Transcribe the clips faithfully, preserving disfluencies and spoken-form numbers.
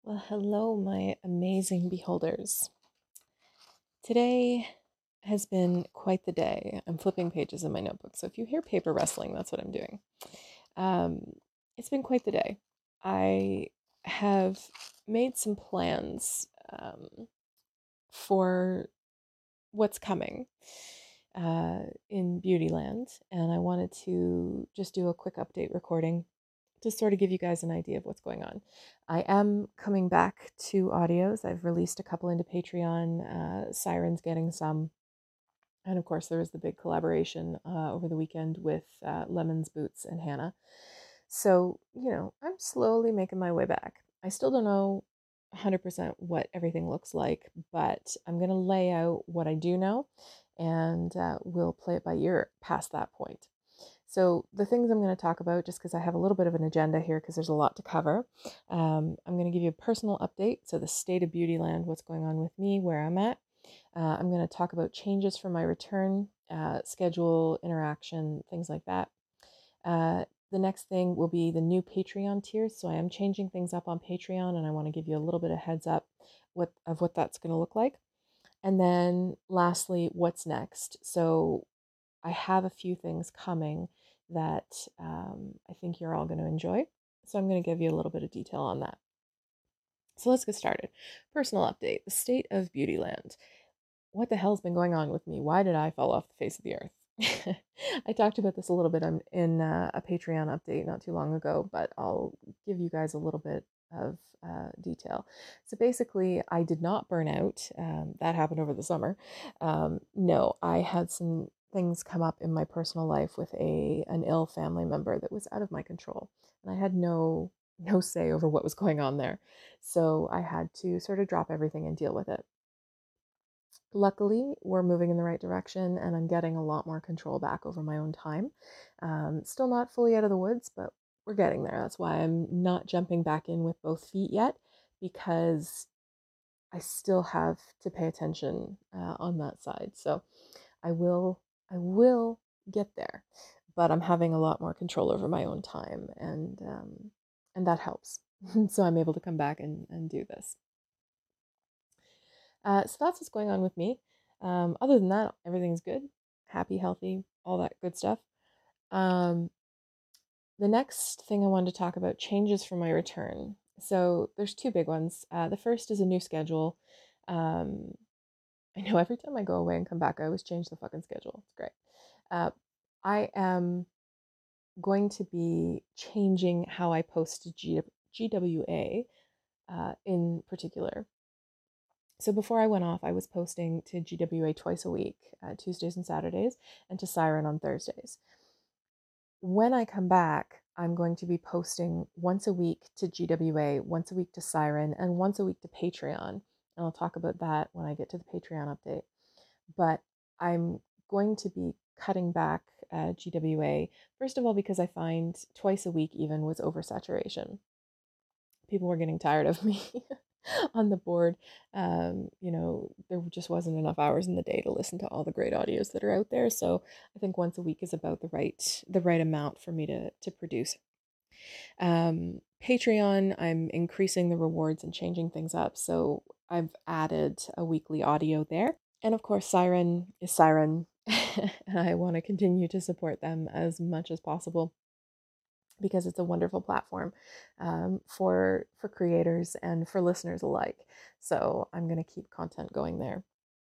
Well, hello, my amazing beholders. Today has been quite the day. I'm flipping pages in my notebook, so if you hear paper rustling, that's what I'm doing. Um, it's been quite the day. I have made some plans um, for what's coming uh, in Beautyland, and I wanted to just do a quick update recording to sort of give you guys an idea of what's going on. I am coming back to audios. I've released a couple into Patreon. Uh, Siren's getting some. And of course, there was the big collaboration uh, over the weekend with uh, Lemons, Boots, and Hannah. So, you know, I'm slowly making my way back. I still don't know one hundred percent what everything looks like, but I'm going to lay out what I do know and uh, we'll play it by ear past that point. So, the things I'm going to talk about, just because I have a little bit of an agenda here, because there's a lot to cover, um, I'm going to give you a personal update. So, the state of Beautyland, what's going on with me, where I'm at. Uh, I'm going to talk about changes for my return, uh, schedule, interaction, things like that. Uh, the next thing will be the new Patreon tiers. So, I am changing things up on Patreon, and I want to give you a little bit of heads up what, of what that's going to look like. And then, lastly, what's next? So, I have a few things coming that um, I think you're all going to enjoy. So I'm going to give you a little bit of detail on that. So let's get started. Personal update, the state of Beautyland. What the hell's been going on with me? Why did I fall off the face of the earth? I talked about this a little bit in uh, a Patreon update not too long ago, but I'll give you guys a little bit of uh, detail. So basically, I did not burn out. Um, that happened over the summer. Um, no, I had some things come up in my personal life with a an ill family member that was out of my control, and I had no no say over what was going on there. So I had to sort of drop everything and deal with it. Luckily, we're moving in the right direction and I'm getting a lot more control back over my own time. Um, still not fully out of the woods, but we're getting there. That's why I'm not jumping back in with both feet yet, because I still have to pay attention uh, on that side. So I will, I will get there, but I'm having a lot more control over my own time, and um, and that helps. So I'm able to come back and, and do this. Uh, so that's what's going on with me. Um, other than that, everything's good, happy, healthy, all that good stuff. Um, the next thing I wanted to talk about, changes for my return. So there's two big ones. Uh, the first is a new schedule. Um, I know every time I go away and come back, I always change the fucking schedule. It's great. Uh, I am going to be changing how I post G- GWA uh, in particular. So before I went off, I was posting to G W A twice a week, uh, Tuesdays and Saturdays, and to Siren on Thursdays. When I come back, I'm going to be posting once a week to G W A, once a week to Siren, and once a week to Patreon. And I'll talk about that when I get to the Patreon update. But I'm going to be cutting back uh, G W A, first of all, because I find twice a week even was oversaturation. People were getting tired of me on the board. Um, you know, there just wasn't enough hours in the day to listen to all the great audios that are out there. So I think once a week is about the right the right amount for me to to produce. Um, Patreon, I'm increasing the rewards and changing things up. So I've added a weekly audio there. And of course, Siren is Siren. I want to continue to support them as much as possible, because it's a wonderful platform um, for for creators and for listeners alike. So I'm going to keep content going there.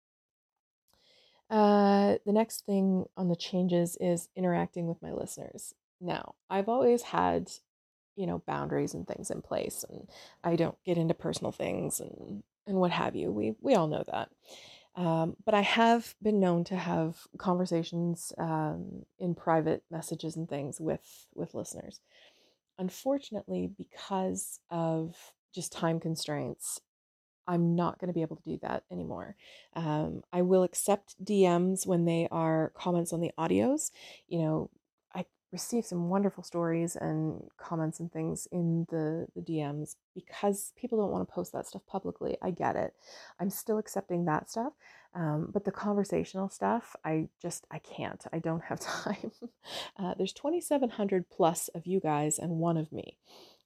Uh, the next thing on the changes is interacting with my listeners. Now, I've always had, you know, boundaries and things in place, and I don't get into personal things and and what have you. We we all know that. Um, but I have been known to have conversations um, in private messages and things with with listeners. Unfortunately, because of just time constraints, I'm not going to be able to do that anymore. Um, I will accept D Ms when they are comments on the audios. You know, I receive some wonderful stories and comments and things in the, the D Ms because people don't want to post that stuff publicly. I get it. I'm still accepting that stuff. Um, but the conversational stuff, I just, I can't. I don't have time. uh, there's twenty-seven hundred plus of you guys and one of me.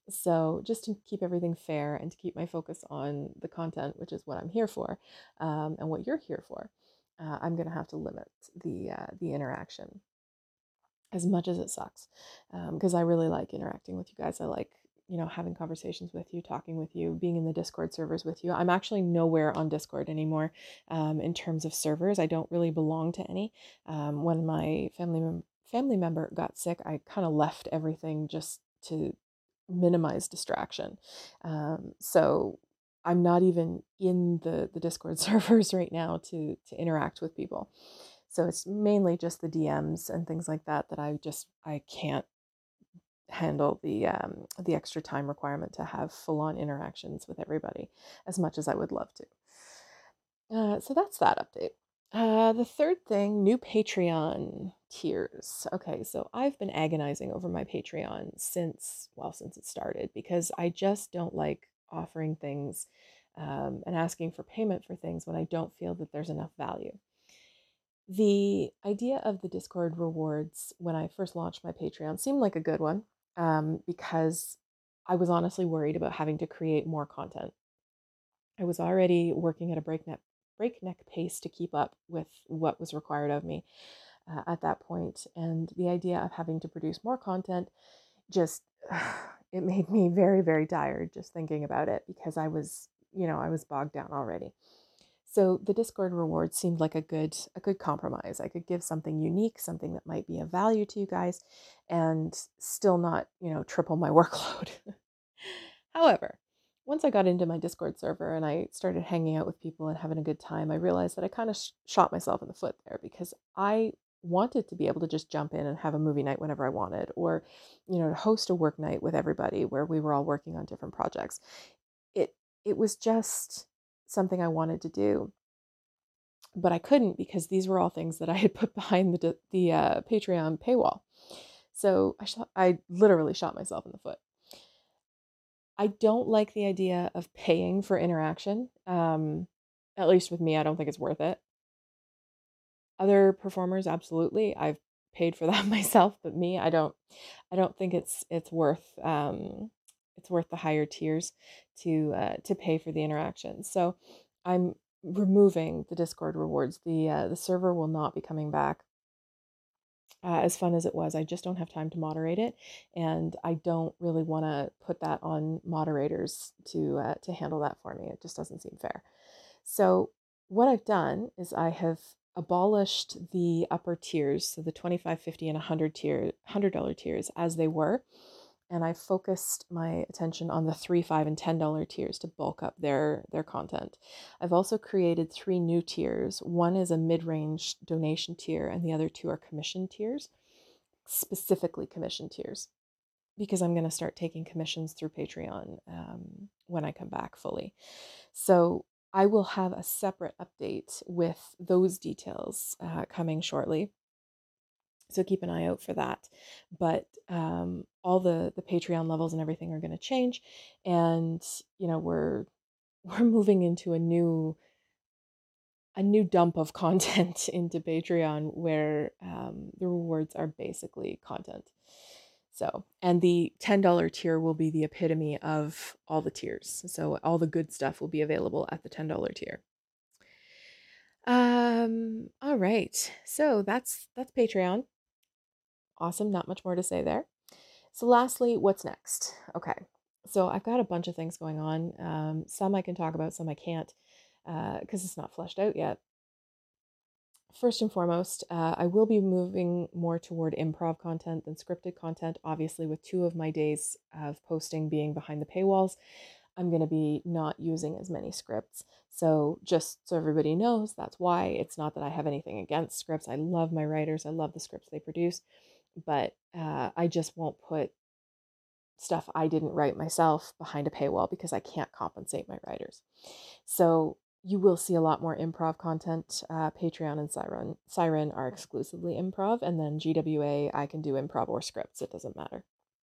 So just to keep everything fair and to keep my focus on the content, which is what I'm here for, um, and what you're here for, uh, I'm going to have to limit the uh, the interaction as much as it sucks, because um, I really like interacting with you guys. I like, you know, having conversations with you, talking with you, being in the Discord servers with you. I'm actually nowhere on Discord anymore um, in terms of servers. I don't really belong to any. Um, when my family mem- family member got sick, I kind of left everything just to minimize distraction. Um, so I'm not even in the the Discord servers right now to to interact with people. So it's mainly just the D Ms and things like that that I just I can't handle the um, the extra time requirement to have full on interactions with everybody as much as I would love to. Uh, so that's that update. Uh, the third thing, new Patreon tiers. Okay, so I've been agonizing over my Patreon since, well, since it started, because I just don't like offering things um, and asking for payment for things when I don't feel that there's enough value. The idea of the Discord rewards when I first launched my Patreon seemed like a good one um, because I was honestly worried about having to create more content. I was already working at a breakneck breakneck pace to keep up with what was required of me uh, at that point, and the idea of having to produce more content just it made me very, very tired just thinking about it, because I was, you know, I was bogged down already. So the Discord rewards seemed like a good a good compromise. I could give something unique, something that might be of value to you guys, and still not, you know, triple my workload. However, once I got into my Discord server and I started hanging out with people and having a good time, I realized that I kind of sh- shot myself in the foot there, because I wanted to be able to just jump in and have a movie night whenever I wanted, or, you know, to host a work night with everybody where we were all working on different projects. It it was just something I wanted to do, but I couldn't because these were all things that I had put behind the the uh, Patreon paywall. So I shot, I literally shot myself in the foot. I don't like the idea of paying for interaction. Um, at least with me, I don't think it's worth it. Other performers, absolutely. I've paid for that myself, but me, I don't. I don't think it's it's worth um, it's worth the higher tiers to uh, to pay for the interaction. So I'm removing the Discord rewards. The uh, the server will not be coming back. Uh, as fun as it was, I just don't have time to moderate it, and I don't really want to put that on moderators to uh, to handle that for me. It just doesn't seem fair. So what I've done is I have abolished the upper tiers, so the twenty-five, fifty, and one hundred tier, one hundred dollars tiers as they were, and I focused my attention on the three, five, and ten dollar tiers to bulk up their their content. I've also created three new tiers. One is a mid-range donation tier, and the other two are commission tiers, specifically commission tiers, because I'm going to start taking commissions through Patreon um, when I come back fully. So I will have a separate update with those details uh, coming shortly. So keep an eye out for that. But um, all the the Patreon levels and everything are going to change, and you know we're we're moving into a new a new dump of content into Patreon where um, the rewards are basically content. So, and the ten dollar tier will be the epitome of all the tiers. So all the good stuff will be available at the ten dollar tier. Um, all right. So that's that's Patreon. Awesome. Not much more to say there. So lastly, what's next? Okay. So I've got a bunch of things going on. Um, some I can talk about, some I can't, because uh, it's not fleshed out yet. First and foremost, uh, I will be moving more toward improv content than scripted content. Obviously, with two of my days of posting being behind the paywalls, I'm going to be not using as many scripts. So just so everybody knows, that's why. It's not that I have anything against scripts. I love my writers. I love the scripts they produce, but uh, I just won't put stuff I didn't write myself behind a paywall because I can't compensate my writers. So you will see a lot more improv content. Uh, Patreon and Siren, Siren are exclusively improv, and then G W A, I can do improv or scripts. It doesn't matter.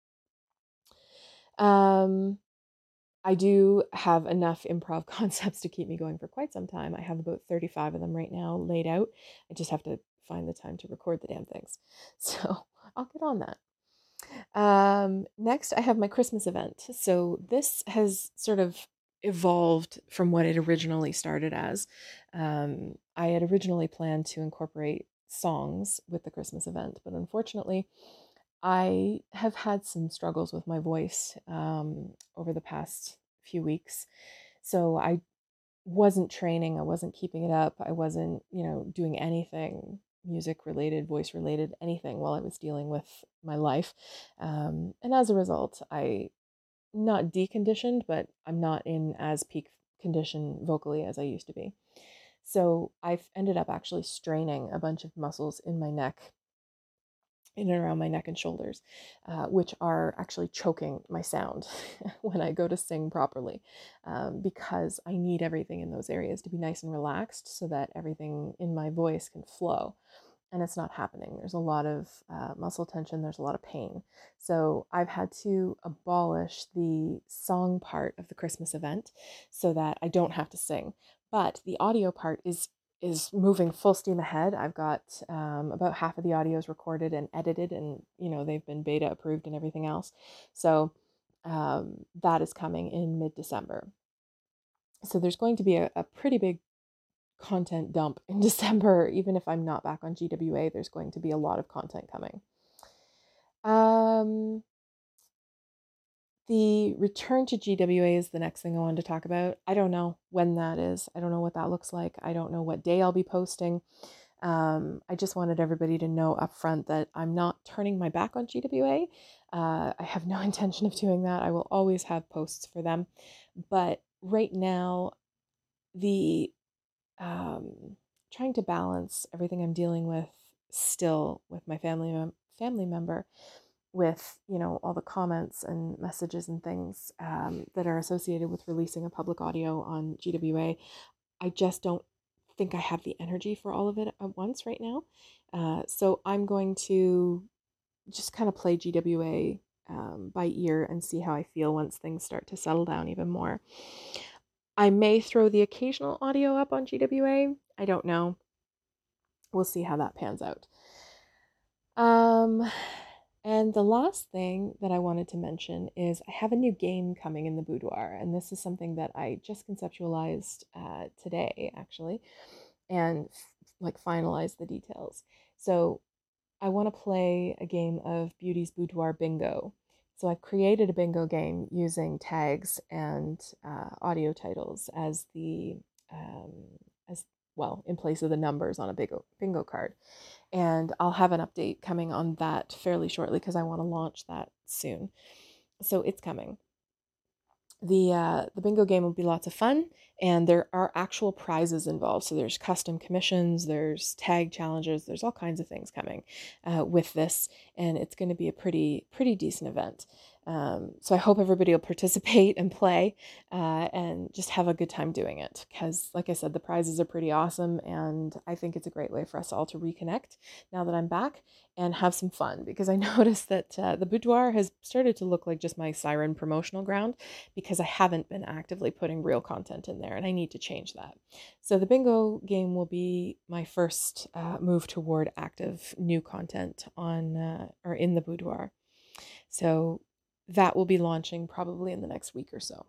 Um, I do have enough improv concepts to keep me going for quite some time. I have about thirty-five of them right now laid out. I just have to find the time to record the damn things. So I'll get on that. Um, next, I have my Christmas event. So this has sort of evolved from what it originally started as. Um, I had originally planned to incorporate songs with the Christmas event, but unfortunately, I have had some struggles with my voice um, over the past few weeks. So I wasn't training, I wasn't keeping it up, I wasn't, you know, doing anything music related, voice related, anything while I was dealing with my life. Um, and as a result, I not deconditioned, but I'm not in as peak condition vocally as I used to be. So I've ended up actually straining a bunch of muscles in my neck, in and around my neck and shoulders, uh, which are actually choking my sound when I go to sing properly, um, because I need everything in those areas to be nice and relaxed so that everything in my voice can flow. And it's not happening. There's a lot of uh, muscle tension, there's a lot of pain. So I've had to abolish the song part of the Christmas event so that I don't have to sing. But the audio part is is moving full steam ahead. I've got um, about half of the audios recorded and edited, and you know they've been beta approved and everything else. So um, that is coming in mid-December. So there's going to be a, a pretty big content dump in December. Even if I'm not back on G W A, there's going to be a lot of content coming. Um, the return to G W A is the next thing I wanted to talk about. I don't know when that is. I don't know what that looks like. I don't know what day I'll be posting. Um, I just wanted everybody to know up front that I'm not turning my back on G W A. Uh, I have no intention of doing that. I will always have posts for them. But right now, the um, trying to balance everything I'm dealing with still with my family mem- family member, with you know all the comments and messages and things um, that are associated with releasing a public audio on G W A. I just don't think I have the energy for all of it at once right now. Uh, so I'm going to just kind of play G W A um, by ear and see how I feel once things start to settle down even more. I may throw the occasional audio up on G W A. I don't know. We'll see how that pans out. Um, and the last thing that I wanted to mention is I have a new game coming in the boudoir, and this is something that I just conceptualized uh, today, actually, and like finalize the details. So I want to play a game of Beauty's Boudoir Bingo. So I've created a bingo game using tags and uh, audio titles as the um, as well in place of the numbers on a bingo bingo card. And I'll have an update coming on that fairly shortly because I want to launch that soon. So it's coming. The uh, the bingo game will be lots of fun, and there are actual prizes involved. So there's custom commissions, there's tag challenges, there's all kinds of things coming uh, with this, and it's going to be a pretty pretty decent event. Um, so I hope everybody will participate and play uh, and just have a good time doing it. Because, like I said, the prizes are pretty awesome, and I think it's a great way for us all to reconnect now that I'm back and have some fun. Because I noticed that uh, the boudoir has started to look like just my Siren promotional ground because I haven't been actively putting real content in there, and I need to change that. So the bingo game will be my first uh, move toward active new content on uh, or in the boudoir. So that will be launching probably in the next week or so.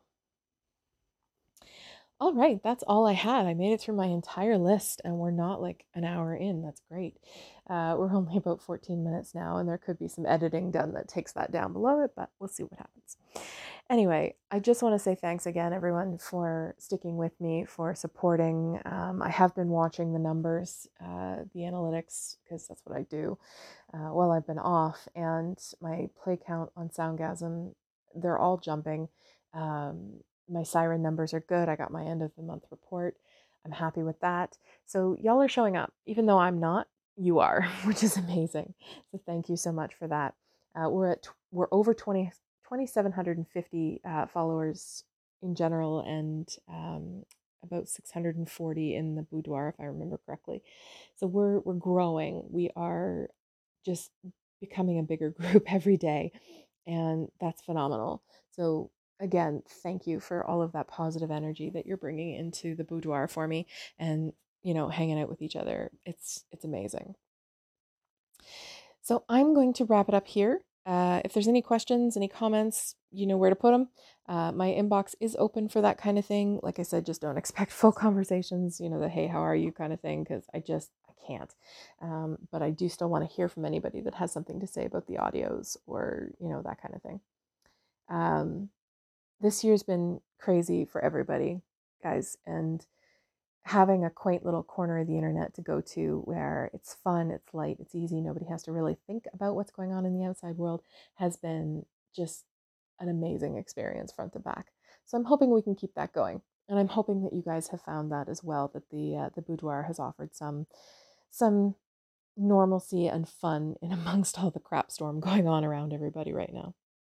All right, that's all I had. I made it through my entire list, and we're not like an hour in. That's great. Uh, we're only about fourteen minutes now, and there could be some editing done that takes that down below it, but we'll see what happens. Anyway, I just want to say thanks again, everyone, for sticking with me, for supporting. Um, I have been watching the numbers, uh, the analytics, because that's what I do uh, while I've been off, and my play count on Soundgasm, they're all jumping. Um, my Siren numbers are good. I got my end of the month report. I'm happy with that. So y'all are showing up, even though I'm not. You are, which is amazing. So thank you so much for that. Uh, we're at we're over twenty twenty-seven fifty uh, followers in general, and um, about six hundred forty in the boudoir, if I remember correctly. So we're we're growing. We are just becoming a bigger group every day, and that's phenomenal. So again, thank you for all of that positive energy that you're bringing into the boudoir for me, and you know, hanging out with each other. It's it's amazing. So I'm going to wrap it up here. Uh, if there's any questions, any comments, you know where to put them. Uh, my inbox is open for that kind of thing. Like I said, just don't expect full conversations, you know, the hey, how are you kind of thing, because I just, I can't. Um, but I do still want to hear from anybody that has something to say about the audios or, you know, that kind of thing. Um, this year's been crazy for everybody, guys, and having a quaint little corner of the internet to go to where it's fun, it's light, it's easy, nobody has to really think about what's going on in the outside world has been just an amazing experience front to back. So I'm hoping we can keep that going. And I'm hoping that you guys have found that as well, that the uh, the boudoir has offered some some normalcy and fun in amongst all the crap storm going on around everybody right now.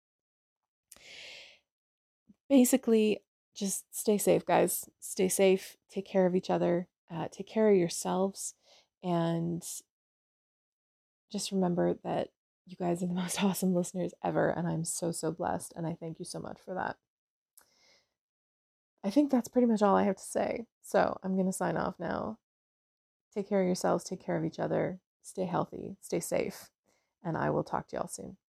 Basically, just stay safe, guys. Stay safe. Take care of each other. Uh, take care of yourselves. And just remember that you guys are the most awesome listeners ever. And I'm so, so blessed. And I thank you so much for that. I think that's pretty much all I have to say. So I'm going to sign off now. Take care of yourselves. Take care of each other. Stay healthy. Stay safe. And I will talk to y'all soon.